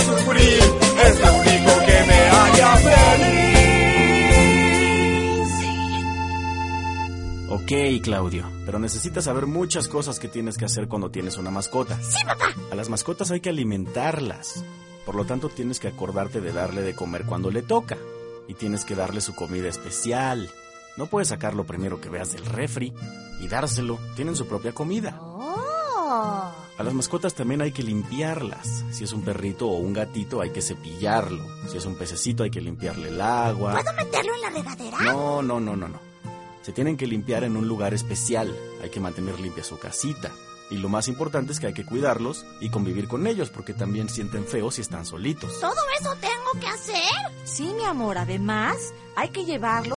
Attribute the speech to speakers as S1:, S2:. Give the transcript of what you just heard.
S1: sufrir, es lo único que me haría feliz.
S2: Ok, Claudio, pero necesitas saber muchas cosas que tienes que hacer cuando tienes una mascota.
S3: Sí, papá.
S2: A las mascotas hay que alimentarlas. Por lo tanto, tienes que acordarte de darle de comer cuando le toca. Y tienes que darle su comida especial. No puedes sacar lo primero que veas del refri y dárselo. Tienen su propia comida.
S3: Oh.
S2: A las mascotas también hay que limpiarlas. Si es un perrito o un gatito, hay que cepillarlo. Si es un pececito, hay que limpiarle el agua.
S3: ¿Puedo meterlo en la regadera?
S2: No. Se tienen que limpiar en un lugar especial. Hay que mantener limpia su casita. Y lo más importante es que hay que cuidarlos y convivir con ellos, porque también sienten feo si están solitos.
S3: ¿Todo eso tengo que hacer?
S4: Sí, mi amor, además hay que llevarlo